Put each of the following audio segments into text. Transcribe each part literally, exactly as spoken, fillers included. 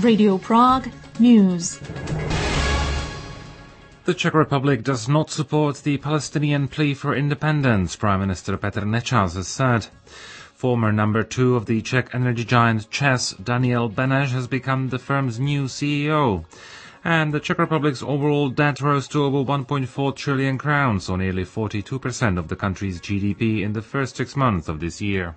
Radio Prague News. The Czech Republic does not support the Palestinian plea for independence, Prime Minister Petr Nečas has said. Former number two of the Czech energy giant ČEZ, Daniel Beneš, has become the firm's new C E O. And the Czech Republic's overall debt rose to over one point four trillion crowns, or nearly forty-two percent of the country's G D P in the first six months of this year.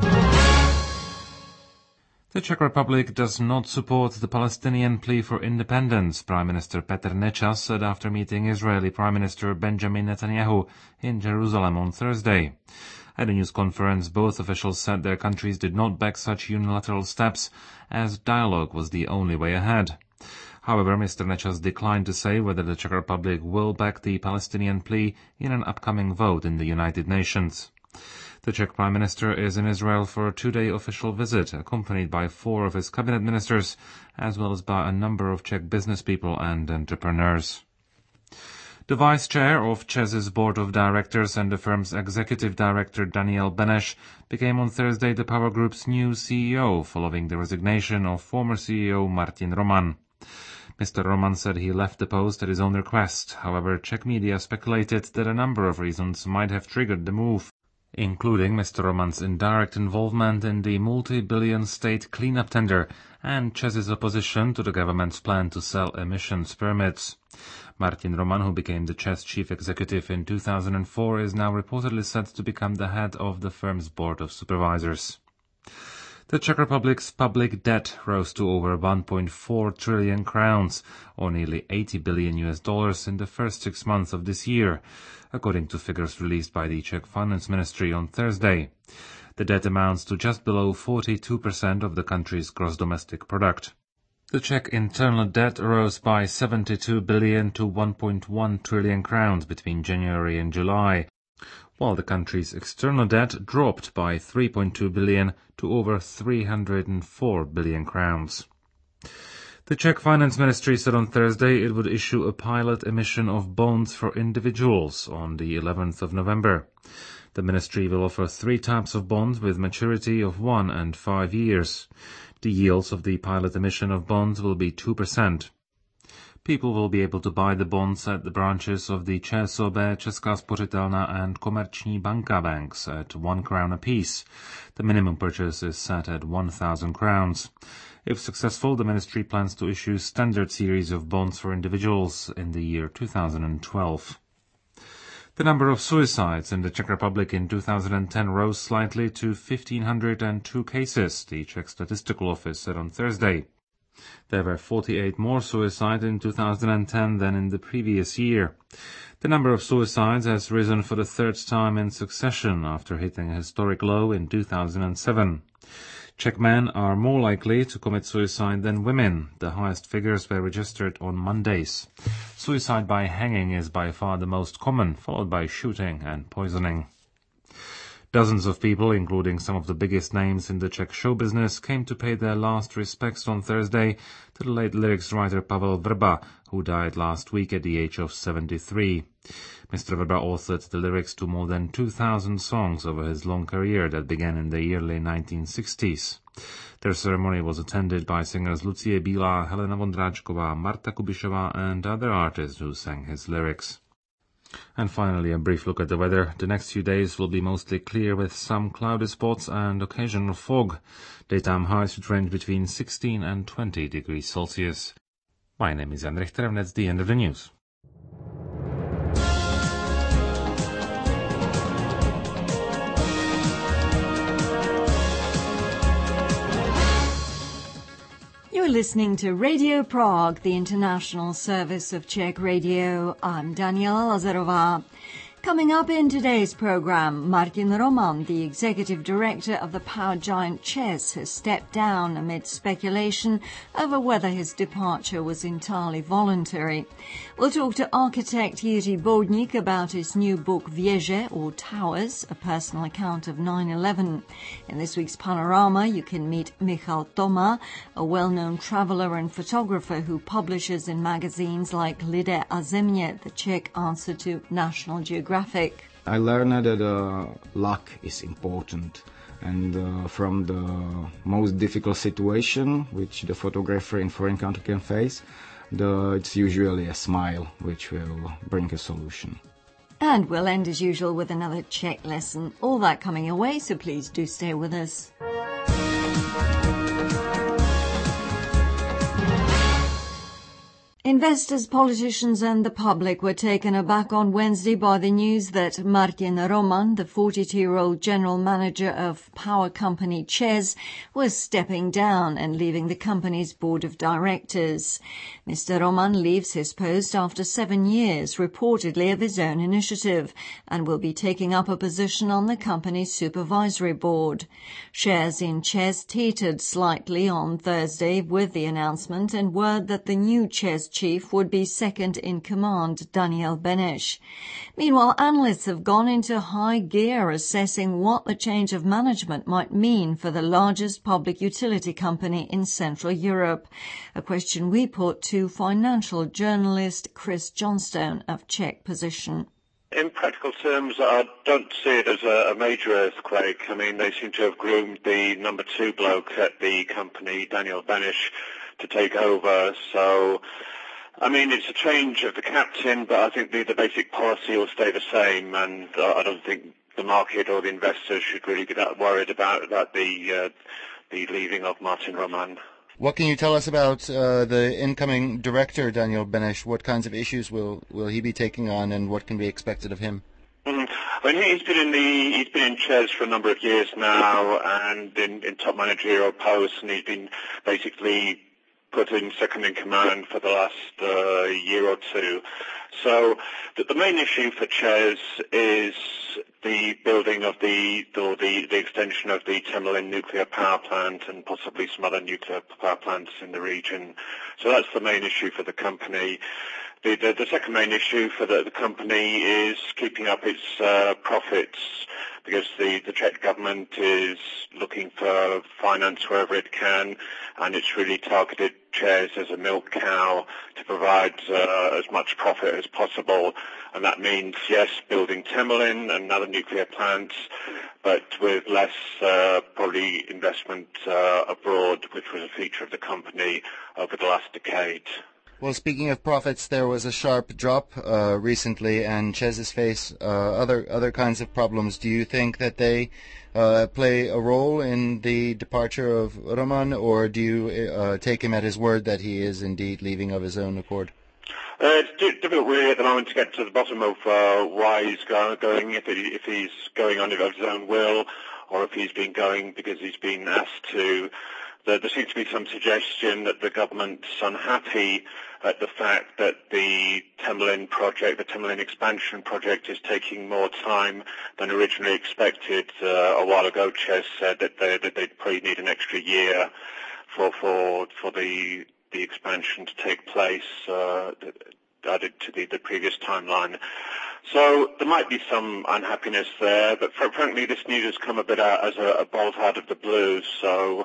The Czech Republic does not support the Palestinian plea for independence, Prime Minister Petr Nečas said after meeting Israeli Prime Minister Benjamin Netanyahu in Jerusalem on Thursday. At a news conference, both officials said their countries did not back such unilateral steps, as dialogue was the only way ahead. However, Mister Nečas declined to say whether the Czech Republic will back the Palestinian plea in an upcoming vote in the United Nations. The Czech Prime Minister is in Israel for a two-day official visit, accompanied by four of his cabinet ministers, as well as by a number of Czech business people and entrepreneurs. The vice chair of ČEZ's board of directors and the firm's executive director Daniel Beneš became on Thursday the power group's new C E O, following the resignation of former C E O Martin Roman. Mister Roman said he left the post at his own request. However, Czech media speculated that a number of reasons might have triggered the move, including Mister Roman's indirect involvement in the multi-billion state cleanup tender and ČEZ's opposition to the government's plan to sell emissions permits. Martin Roman, who became the ČEZ chief executive in two thousand four, is now reportedly set to become the head of the firm's board of supervisors. The Czech Republic's public debt rose to over one point four trillion crowns, or nearly eighty billion U S dollars in the first six months of this year, according to figures released by the Czech Finance Ministry on Thursday. The debt amounts to just below forty-two percent of the country's gross domestic product. The Czech internal debt rose by seventy-two billion to one point one trillion crowns between January and July, while the country's external debt dropped by three point two billion to over three hundred four billion crowns. The Czech Finance Ministry said on Thursday it would issue a pilot emission of bonds for individuals on the eleventh of November. The ministry will offer three types of bonds with maturity of one and five years. The yields of the pilot emission of bonds will be two percent. People will be able to buy the bonds at the branches of the ČSOB, Česká spořitelna and Komerční banka banks at one crown apiece. The minimum purchase is set at one thousand crowns. If successful, the ministry plans to issue standard series of bonds for individuals in the year two thousand twelve. The number of suicides in the Czech Republic in two thousand ten rose slightly to one thousand five hundred two cases, the Czech Statistical Office said on Thursday. There were forty-eight more suicides in two thousand ten than in the previous year. The number of suicides has risen for the third time in succession after hitting a historic low in two thousand seven. Czech men are more likely to commit suicide than women. The highest figures were registered on Mondays. Suicide by hanging is by far the most common, followed by shooting and poisoning. Dozens of people, including some of the biggest names in the Czech show business, came to pay their last respects on Thursday to the late lyrics writer Pavel Vrba, who died last week at the age of seventy-three. Mister Vrba authored the lyrics to more than two thousand songs over his long career that began in the early nineteen sixties. Their ceremony was attended by singers Lucie Bílá, Helena Vondráčková, Marta Kubišová and other artists who sang his lyrics. And finally, a brief look at the weather. The next few days will be mostly clear with some cloudy spots and occasional fog. Daytime highs should range between sixteen and twenty degrees Celsius. My name is Jan Richter, and that's the end of the news. You're listening to Radio Prague, the international service of Czech radio. I'm Daniela Lazarová. Coming up in today's program, Martin Roman, the executive director of the power giant ČEZ, has stepped down amid speculation over whether his departure was entirely voluntary. We'll talk to architect Jiří Bodník about his new book Věže, or Towers, a personal account of nine eleven. In this week's Panorama, you can meet Michal Toma, a well-known traveller and photographer who publishes in magazines like Lidé a země, the Czech answer to National Geographic. I learned that uh, luck is important, And uh, from the most difficult situation which the photographer in foreign country can face, the, it's usually a smile which will bring a solution. And we'll end as usual with another Czech lesson. All that coming your way, so please do stay with us. Investors, politicians and the public were taken aback on Wednesday by the news that Martin Roman, the forty-two-year-old general manager of power company ČEZ, was stepping down and leaving the company's board of directors. Mister Roman leaves his post after seven years, reportedly of his own initiative, and will be taking up a position on the company's supervisory board. Shares in ČEZ teetered slightly on Thursday with the announcement and word that the new ČEZ chief would be second in command, Daniel Beneš. Meanwhile, analysts have gone into high gear assessing what the change of management might mean for the largest public utility company in Central Europe, a question we put to financial journalist Chris Johnstone of Czech Position. In practical terms, I don't see it as a, a major earthquake. I mean, they seem to have groomed the number two bloke at the company, Daniel Beneš, to take over, so I mean, it's a change of the captain, but I think the, the basic policy will stay the same, and uh, I don't think the market or the investors should really be that worried about, about the uh, the leaving of Martin Roman. What can you tell us about uh, the incoming director, Daniel Beneš? What kinds of issues will, will he be taking on, and what can be expected of him? Mm. I mean, he's been in the he's been in ČEZ for a number of years now, and in, in top managerial posts, and he's been basically put in second in command for the last uh, year or two. So the, the main issue for ČEZ is the building of the, or the, the extension of the Temelin nuclear power plant and possibly some other nuclear power plants in the region. So that's the main issue for the company. The, the, the second main issue for the, the company is keeping up its uh, profits, because the, the Czech government is looking for finance wherever it can, and it's really targeted ČEZ as a milk cow to provide uh, as much profit as possible. And that means, yes, building Temelin and other nuclear plants, but with less uh, probably investment uh, abroad, which was a feature of the company over the last decade. Well, speaking of profits, there was a sharp drop uh, recently, and ČEZ face uh, other other kinds of problems. Do you think that they uh, play a role in the departure of Roman, or do you uh, take him at his word that he is indeed leaving of his own accord? Uh, it's difficult really at the moment to get to the bottom of uh, why he's go- going, if, it, if he's going on of his own will, or if he's been going because he's been asked to. There, there seems to be some suggestion that the government's unhappy at the fact that the Temelin project, the Temelin expansion project, is taking more time than originally expected. Uh, a while ago, ČEZ said that, they, that they'd probably need an extra year for for for the the expansion to take place, uh, added to the, the previous timeline. So there might be some unhappiness there, but frankly, this news has come a bit out as a, a bolt out of the blue. So.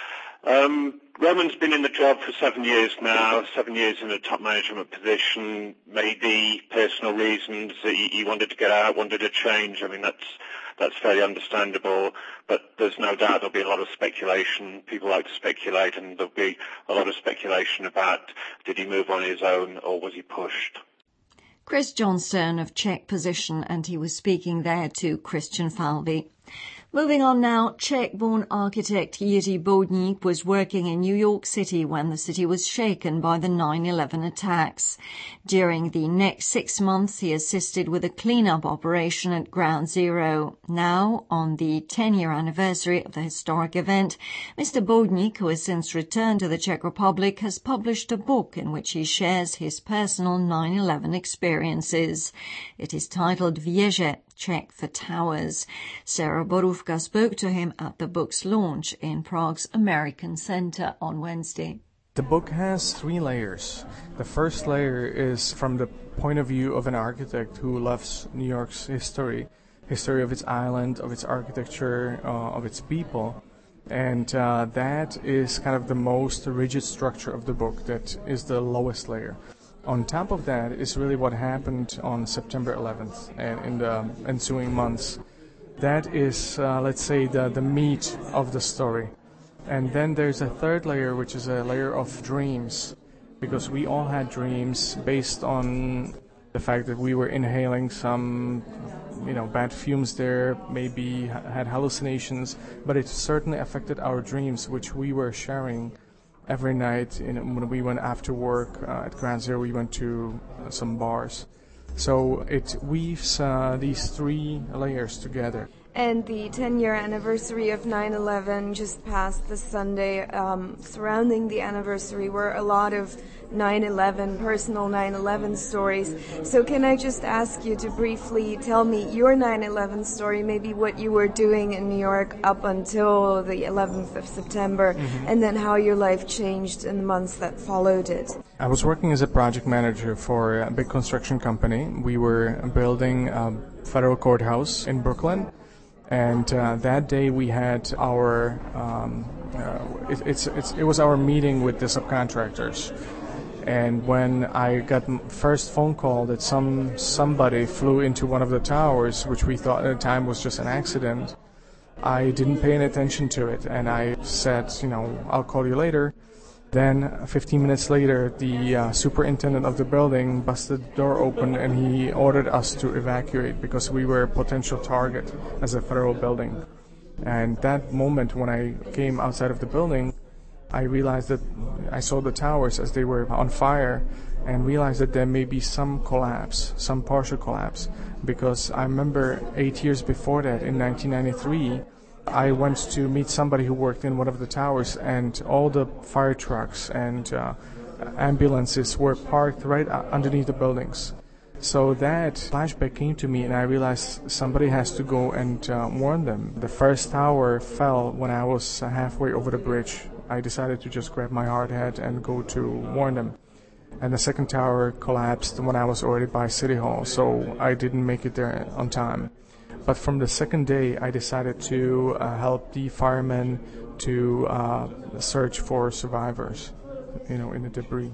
Um, Roman's been in the job for seven years now, seven years in a top management position, maybe personal reasons that he, he wanted to get out, wanted to change. I mean, that's that's fairly understandable, but there's no doubt there'll be a lot of speculation. People like to speculate, and there'll be a lot of speculation about did he move on his own or was he pushed. Chris Johnstone of Czech Position, and he was speaking there to Christian Falvey. Moving on now, Czech-born architect Jiří Bodník was working in New York City when the city was shaken by the nine eleven attacks. During the next six months, he assisted with a clean-up operation at Ground Zero. Now, on the ten-year anniversary of the historic event, Mister Bodník, who has since returned to the Czech Republic, has published a book in which he shares his personal nine eleven experiences. It is titled Věže, Czech for Towers. Sarah Borůvka spoke to him at the book's launch in Prague's American Center on Wednesday. The book has three layers. The first layer is from the point of view of an architect who loves New York's history, history of its island, of its architecture, uh, of its people. And uh, that is kind of the most rigid structure of the book. That is the lowest layer. On top of that is really what happened on September eleventh and in the ensuing months. That is, uh, let's say, the, the meat of the story. And then there's a third layer, which is a layer of dreams, because we all had dreams based on the fact that we were inhaling some, you know, bad fumes there, maybe had hallucinations, but it certainly affected our dreams, which we were sharing every night. In, when we went after work uh, at Ground Zero, we went to uh, some bars. So it weaves uh, these three layers together. And the ten-year anniversary of nine eleven just passed this Sunday. Um, surrounding the anniversary were a lot of nine eleven, personal nine eleven stories. So can I just ask you to briefly tell me your nine eleven story, maybe what you were doing in New York up until the eleventh of September, mm-hmm. and then how your life changed in the months that followed it? I was working as a project manager for a big construction company. We were building a federal courthouse in Brooklyn. And uh, that day we had our, um, uh, it, it's, it's, it was our meeting with the subcontractors. And when I got the first phone call that some somebody flew into one of the towers, which we thought at the time was just an accident, I didn't pay any attention to it. And I said, you know, I'll call you later. Then fifteen minutes later, the uh, superintendent of the building busted the door open and he ordered us to evacuate because we were a potential target as a federal building. And that moment when I came outside of the building, I realized that I saw the towers as they were on fire and realized that there may be some collapse, some partial collapse. Because I remember eight years before that, in nineteen ninety-three, I went to meet somebody who worked in one of the towers, and all the fire trucks and uh, ambulances were parked right underneath the buildings. So that flashback came to me, and I realized somebody has to go and uh, warn them. The first tower fell when I was halfway over the bridge. I decided to just grab my hard hat and go to warn them. And the second tower collapsed when I was already by City Hall, so I didn't make it there on time. But from the second day, I decided to uh, help the firemen to uh, search for survivors, you know, in the debris.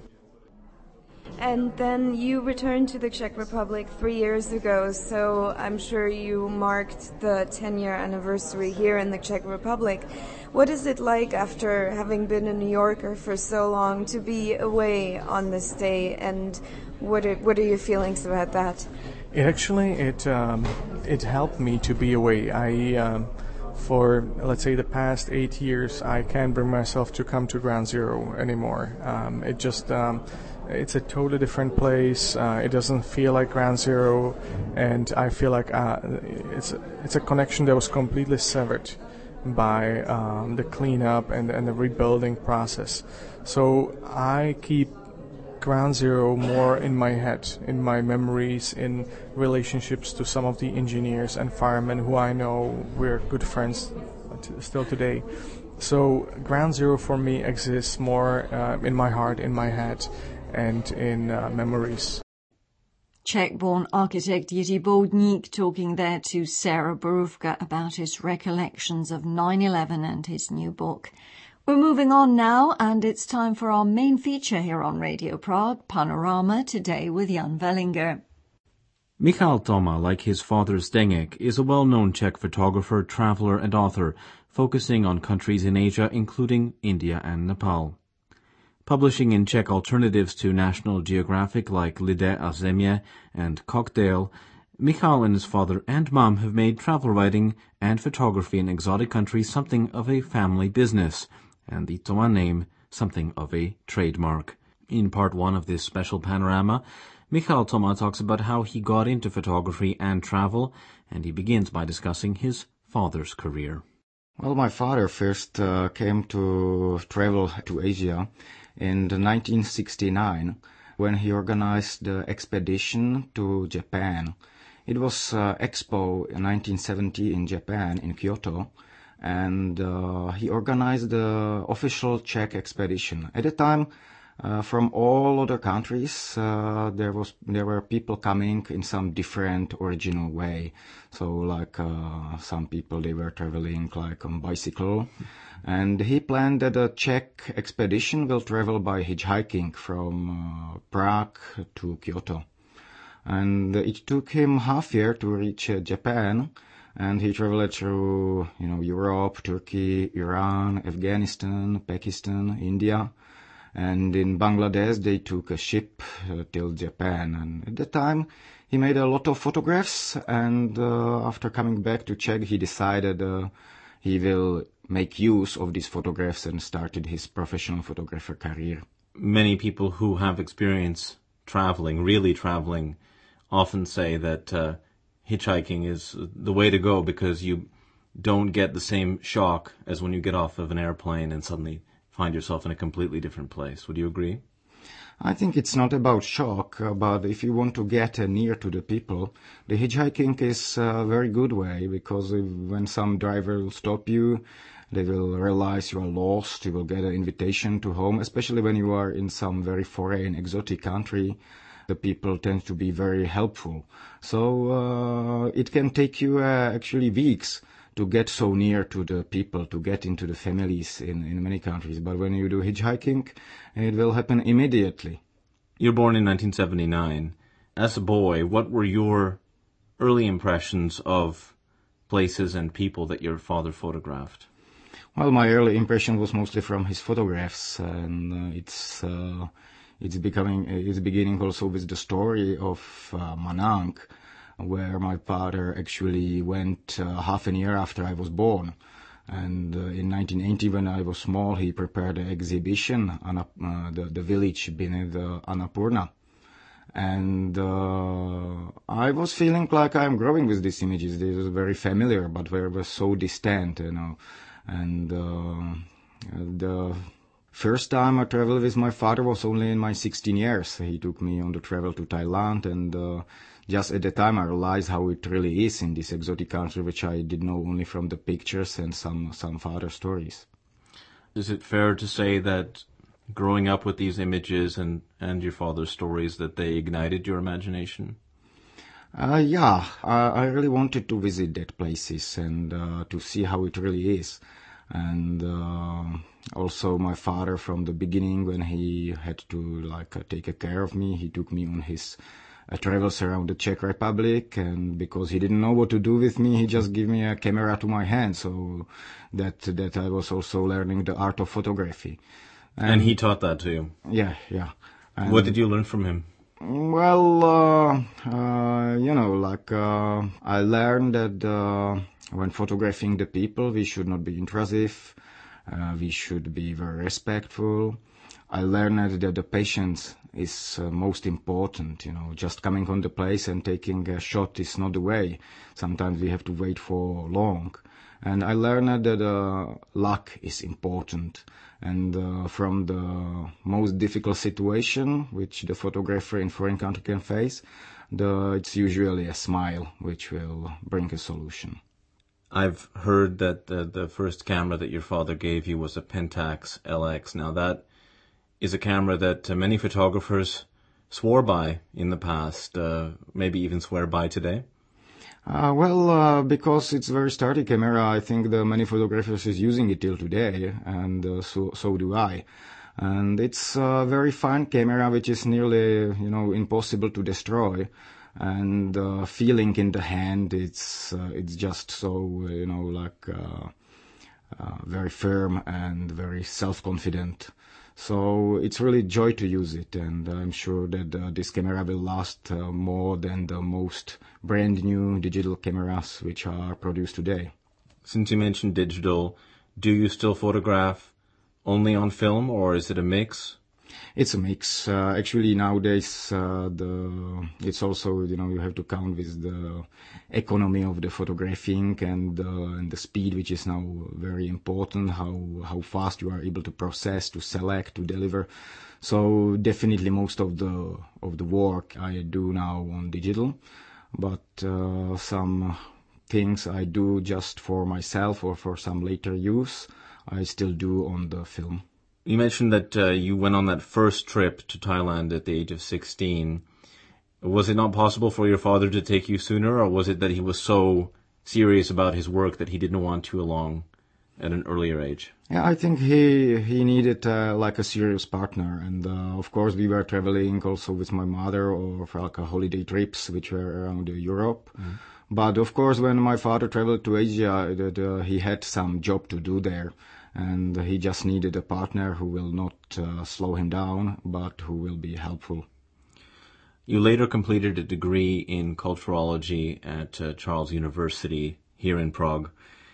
And then you returned to the Czech Republic three years ago, so I'm sure you marked the ten-year anniversary here in the Czech Republic. What is it like after having been a New Yorker for so long to be away on this day, and what are, what are your feelings about that? It actually, it um, it helped me to be away. I, um, for let's say the past eight years, I can't bring myself to come to Ground Zero anymore. Um, it just, um, it's a totally different place. Uh, it doesn't feel like Ground Zero, and I feel like uh, it's it's a connection that was completely severed by um, the cleanup and and the rebuilding process. So I keep Ground Zero more in my head, in my memories, in relationships to some of the engineers and firemen who I know we're good friends t- still today. So Ground Zero for me exists more uh, in my heart, in my head, and in uh, memories. Czech-born architect Jiří Boudník talking there to Sarah Borůvka about his recollections of nine eleven and his new book. We're moving on now, and it's time for our main feature here on Radio Prague, Panorama, today with Jan Wellinger. Michal Toma, like his father Zdeněk, is a well-known Czech photographer, traveler and author, focusing on countries in Asia, including India and Nepal. Publishing in Czech alternatives to National Geographic like Lidé a Země and Cocktail, Michal and his father and mom have made travel writing and photography in exotic countries something of a family business, and the Toma name something of a trademark. In part one of this special panorama, Michal Toma talks about how he got into photography and travel, and he begins by discussing his father's career. Well, my father first uh, came to travel to Asia in nineteen sixty-nine when he organized the expedition to Japan. It was uh, Expo in nineteen seventy in Japan, in Kyoto, and uh, he organized the official Czech expedition. At the time, uh, from all other countries, uh, there was there were people coming in some different original way. So, like uh, some people, they were traveling like on bicycle, and he planned that the Czech expedition will travel by hitchhiking from uh, Prague to Kyoto. And it took him half year to reach uh, Japan, And he traveled through, you know, Europe, Turkey, Iran, Afghanistan, Pakistan, India. And in Bangladesh, they took a ship uh, till Japan. And at that time, he made a lot of photographs. And uh, after coming back to Czech, he decided uh, he will make use of these photographs and started his professional photographer career. Many people who have experience traveling, really traveling, often say that uh, hitchhiking is the way to go because you don't get the same shock as when you get off of an airplane and suddenly find yourself in a completely different place. Would you agree? I think it's not about shock, uh, but if you want to get uh, near to the people, the hitchhiking is a very good way, because if, when some driver will stop you, they will realize you are lost, you will get an invitation to home, especially when you are in some very foreign, exotic country. The people tend to be very helpful. So uh, it can take you uh, actually weeks to get so near to the people, to get into the families in, in many countries. But when you do hitchhiking, it will happen immediately. You're born in nineteen seventy-nine. As a boy, what were your early impressions of places and people that your father photographed? Well, my early impression was mostly from his photographs, and uh, it's uh, it's becoming it's beginning also with the story of uh, Manang, where my father actually went uh, half a year after I was born. And uh, in nineteen eighty, when I was small, he prepared an exhibition on uh, the, the village beneath uh, Annapurna. And uh, I was feeling like I'm growing with these images. They were very familiar, but they were so distant, you know. And uh, the first time I traveled with my father was only in my sixteen years. He took me on the travel to Thailand, and uh, just at the time I realized how it really is in this exotic country, which I did know only from the pictures and some, some father stories. Is it fair to say that growing up with these images and, and your father's stories, that they ignited your imagination? Uh, yeah, I, I really wanted to visit that places and uh, to see how it really is. And uh, also my father, from the beginning, when he had to like uh, take care of me, he took me on his uh, travels around the Czech Republic, and because he didn't know what to do with me, he just gave me a camera to my hand, so that that I was also learning the art of photography. And, and he taught that to you? Yeah, yeah. And what did you learn from him? Well, uh, uh, you know, like, uh, I learned that, uh, when photographing the people, we should not be intrusive, uh, we should be very respectful. I learned that the patience is uh, most important, you know, just coming on the place and taking a shot is not the way. Sometimes we have to wait for long. And I learned that uh, luck is important. And uh, from the most difficult situation which the photographer in foreign country can face, the, it's usually a smile which will bring a solution. I've heard that the, the first camera that your father gave you was a Pentax L X. Now that is a camera that uh, many photographers swore by in the past, uh, maybe even swear by today. Uh, well, uh, because it's a very sturdy camera, I think the many photographers is using it till today, and uh, so so do I. And it's a very fine camera, which is nearly, you know, impossible to destroy. And uh, feeling in the hand, it's uh, it's just so, you know, like uh, uh, very firm and very self-confident. So it's really joy to use it, and I'm sure that uh, this camera will last uh, more than the most brand new digital cameras which are produced today. Since you mentioned digital, do you still photograph only on film, or is it a mix? It's a mix. Uh, actually, nowadays, uh, the it's also, you know, you have to count with the economy of the photographing and, uh, and the speed, which is now very important, how, how fast you are able to process, to select, to deliver. So definitely most of the, of the work I do now on digital, but uh, some things I do just for myself or for some later use, I still do on the film. You mentioned that uh, you went on that first trip to Thailand at the age of sixteen. Was it not possible for your father to take you sooner, or was it that he was so serious about his work that he didn't want you along at an earlier age? Yeah, I think he he needed uh, like a serious partner, and uh, of course we were traveling also with my mother or for like a holiday trips which were around Europe. Mm. But of course, when my father traveled to Asia, the, the, he had some job to do there, and he just needed a partner who will not uh, slow him down, but who will be helpful. You later completed a degree in culturology at uh, Charles University here in Prague.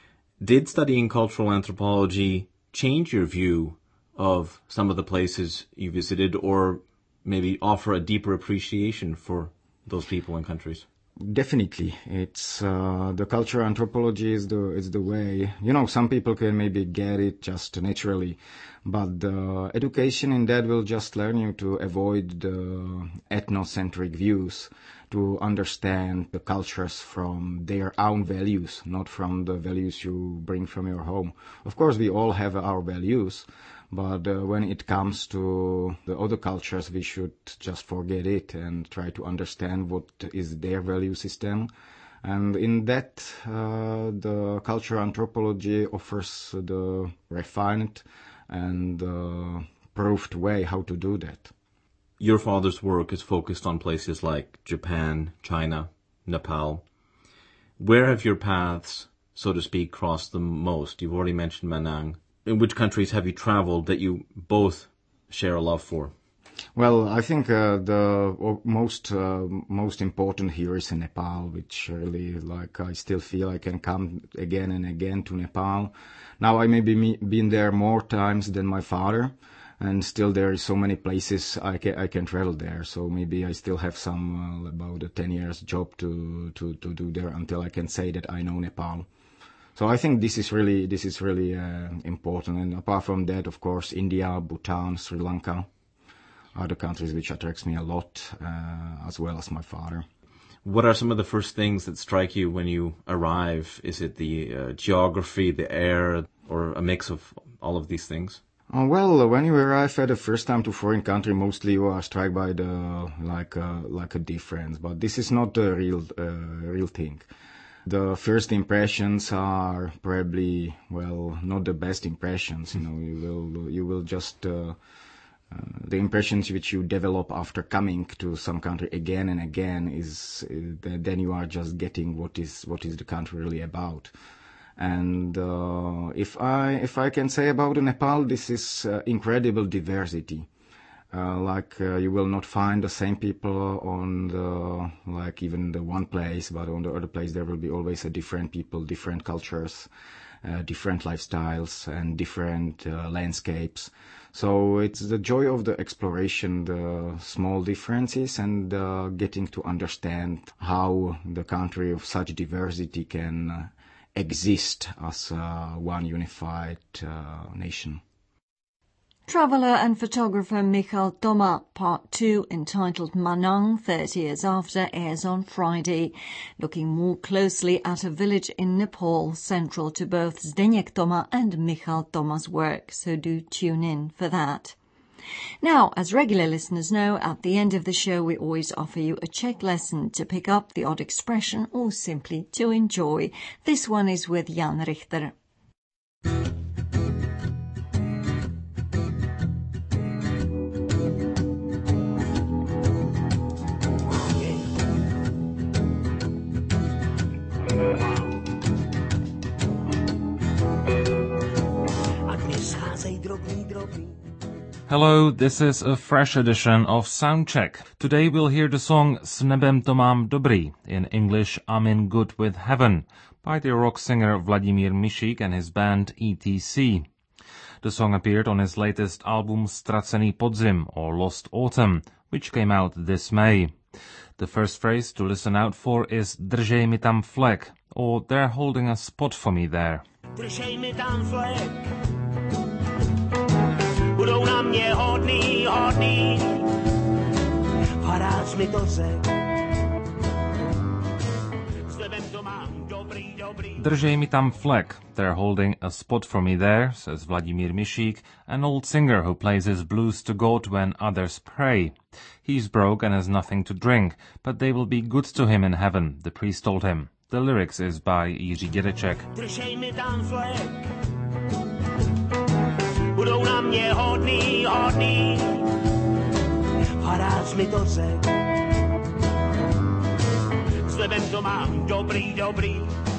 Did studying cultural anthropology change your view of some of the places you visited, or maybe offer a deeper appreciation for those people and countries? Definitely. It's uh, the cultural anthropology is the is the way. You know, some people can maybe get it just naturally, but the education in that will just learn you to avoid the ethnocentric views, to understand the cultures from their own values, not from the values you bring from your home. Of course, we all have our values, but uh, when it comes to the other cultures, we should just forget it and try to understand what is their value system. And in that, uh, the cultural anthropology offers the refined and uh, proved way how to do that. Your father's work is focused on places like Japan, China, Nepal. Where have your paths, so to speak, crossed the most? You've already mentioned Manang. In which countries have you traveled that you both share a love for? Well, I think uh, the most uh, most important here is in Nepal, which really, like, I still feel I can come again and again to Nepal. Now I maybe me, been there more times than my father, and still there is so many places I can I can travel there. So maybe I still have some uh, about a ten years job to, to to do there until I can say that I know Nepal. So I think this is really this is really uh, important. And apart from that, of course, India, Bhutan, Sri Lanka are the countries which attracts me a lot, uh, as well as my father. What are some of the first things that strike you when you arrive? Is it the uh, geography, the air, or a mix of all of these things? Uh, well, when you arrive at the first time to foreign country, mostly you are struck by the like uh, like a difference. But this is not the real uh, real thing. The first impressions are probably, well, not the best impressions. You know, you will you will just uh, uh, the impressions which you develop after coming to some country again and again is uh, then you are just getting what is what is the country really about. And uh, if I if I can say about Nepal, this is uh, incredible diversity. Uh, like uh, you will not find the same people on the like even the one place, but on the other place there will be always a different people, different cultures, uh, different lifestyles, and different uh, landscapes. So it's the joy of the exploration, the small differences, and uh, getting to understand how the country of such diversity can uh, exist as uh, one unified uh, nation. Traveller and photographer Michal Toma, Part two, entitled Manang, thirty years after, airs on Friday, looking more closely at a village in Nepal, central to both Zdeněk Toma and Michal Toma's work, so do tune in for that. Now, as regular listeners know, at the end of the show we always offer you a Czech lesson to pick up the odd expression or simply to enjoy. This one is with Jan Richter. Hello, this is a fresh edition of Soundcheck. Today we'll hear the song S nebem to mám dobrý, in English I'm in good with heaven, by the rock singer Vladimír Mišík and his band E T C. The song appeared on his latest album Ztracený podzim, or Lost Autumn, which came out this May. The first phrase to listen out for is Držej mi tam flek, or they're holding a spot for me there. Držej mi tam flek, budou na mě hodný, hodný, farář mi to řek. S nebem to mám dobrý, dobrý. Držej mi tam flek, they're holding a spot for me there, says Vladimír Mišík, an old singer who plays his blues to God when others pray. He's broke and has nothing to drink, but they will be good to him in heaven, the priest told him. The lyrics is by Jiří Dědeček. Držej mi tam flek, budou na mě hodný, hodný, farář mi to řek. S Slibem to mám dobrý, dobrý.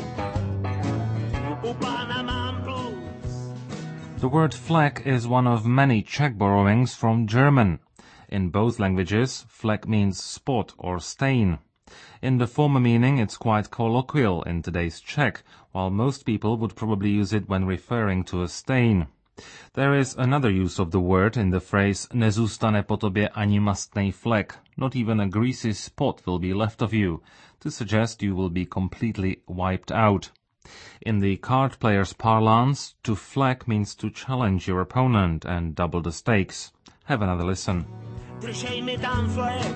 U pána mám plus. The word fleck is one of many Czech borrowings from German. In both languages, fleck means spot or stain. In the former meaning, it's quite colloquial in today's Czech, while most people would probably use it when referring to a stain. There is another use of the word in the phrase nezůstane po tobě ani mastnej flek, not even a greasy spot will be left of you, to suggest you will be completely wiped out. In the card player's parlance, to fleck means to challenge your opponent and double the stakes. Have another listen. Držej mi tam flek.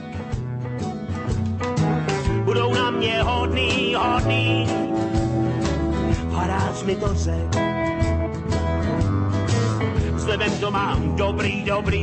Budou na mě hodný, hodný. Farář mi to řek. Slibem to mám dobrý, dobrý.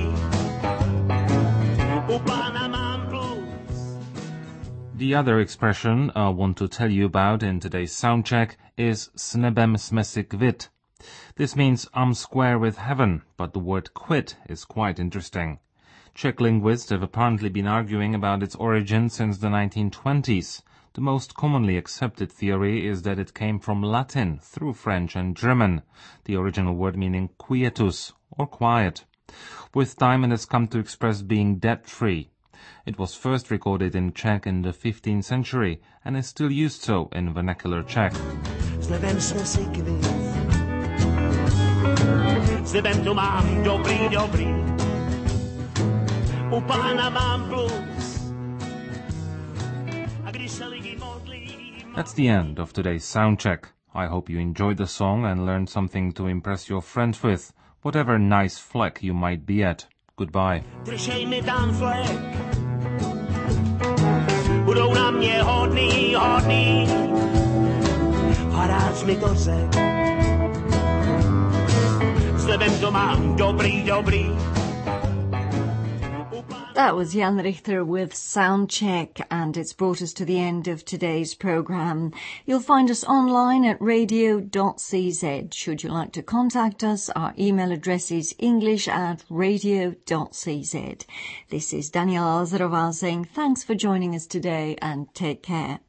U pána mám plus. The other expression I want to tell you about in today's soundcheck is s nebem jsme si kvit. This means I'm square with heaven, but the word quit is quite interesting. Czech linguists have apparently been arguing about its origin since the nineteen twenties. The most commonly accepted theory is that it came from Latin through French and German, the original word meaning quietus, or quiet. With time it has come to express being debt-free. It was first recorded in Czech in the fifteenth century and is still used so in vernacular Czech. Slibem jsme si kvit. Slibem to mám dobrý, dobrý. U pána mám plus. A když se lidi modlí... That's the end of today's soundcheck. I hope you enjoyed the song and learned something to impress your friends with, whatever nice fleck you might be at. Goodbye. Držej mi tam flek. Budou na mě hodný, hodný. Farář mi to řek. Slibem to mám dobrý, dobrý. That was Jan Richter with Soundcheck, and it's brought us to the end of today's programme. You'll find us online at radio dot c z. Should you like to contact us, our email address is english at radio dot c z. This is Daniela Lazarová saying thanks for joining us today and take care.